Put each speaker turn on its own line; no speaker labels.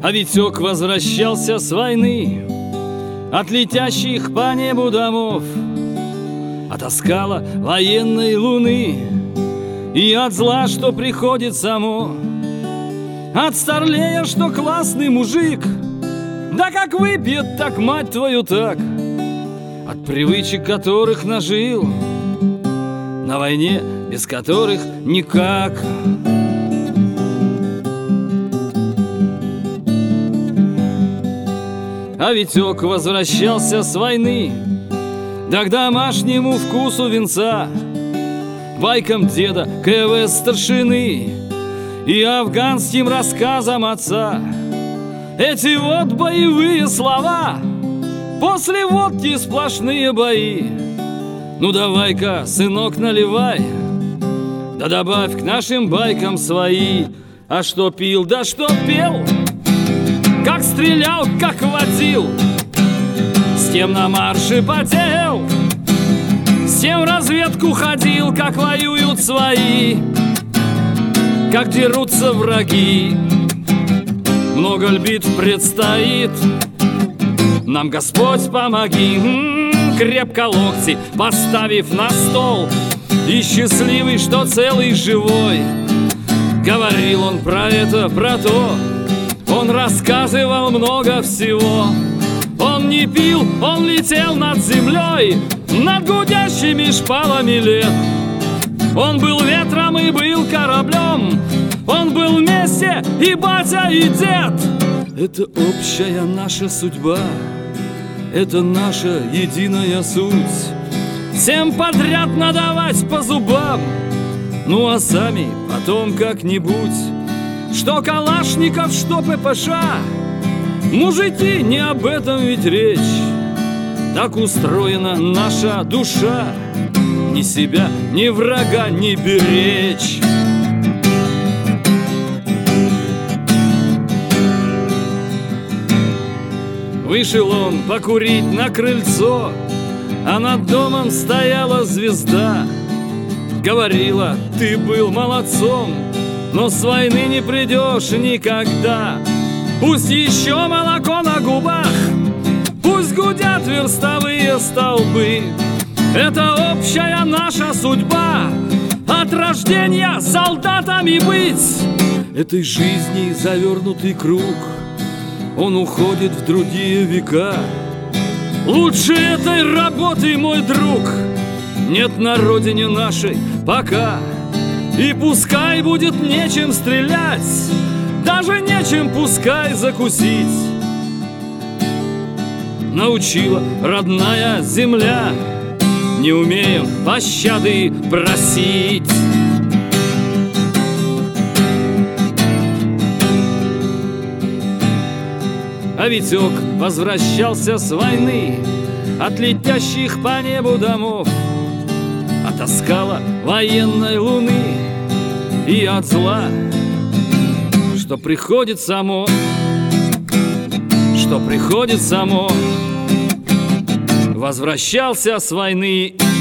А Витек возвращался с войны от летящих по небу домов, от оскала военной луны и от зла, что приходит само, от старлея, что классный мужик, да как выпьет, так мать твою так, от привычек, которых нажил, на войне, без которых никак. А Витек возвращался с войны, да к домашнему вкусу винца, байкам деда, КВ старшины и афганским рассказам отца. Эти вот боевые слова, после водки сплошные бои. Ну давай-ка, сынок, наливай, да добавь к нашим байкам свои. А что пил, да что пел, как стрелял, как водил, с тем на марше потел, с тем в разведку ходил, как воюют свои, как дерутся враги. Много ль битв предстоит, нам Господь помоги. Крепко локти поставив на стол, и счастливый, что целый живой. Говорил он про это, про то, он рассказывал много всего. Он не пил, он летел над землей, над гудящими шпалами лет. Он был ветром и был кораблем, он был вместе и батя, и дед. Это общая наша судьба, это наша единая суть. Всем подряд надавать по зубам, ну а сами потом как-нибудь. Что Калашников, что ППШ, мужики, не об этом ведь речь. Так устроена наша душа, ни себя, ни врага не беречь. Вышел он покурить на крыльцо, а над домом стояла звезда. Говорила: ты был молодцом, но с войны не придешь никогда. Пусть еще молоко на губах, пусть гудят верстовые столбы. Это общая наша судьба, от рождения солдатами быть. Этой жизни завернутый круг, он уходит в другие века. Лучше этой работы, мой друг, нет на родине нашей пока. И пускай будет нечем стрелять, даже нечем пускай закусить. Научила родная земля, не умеем пощады просить. А Витек возвращался с войны от летящих по небу домов, от оскала военной луны и от зла, что приходит само, что приходит само. Возвращался с войны.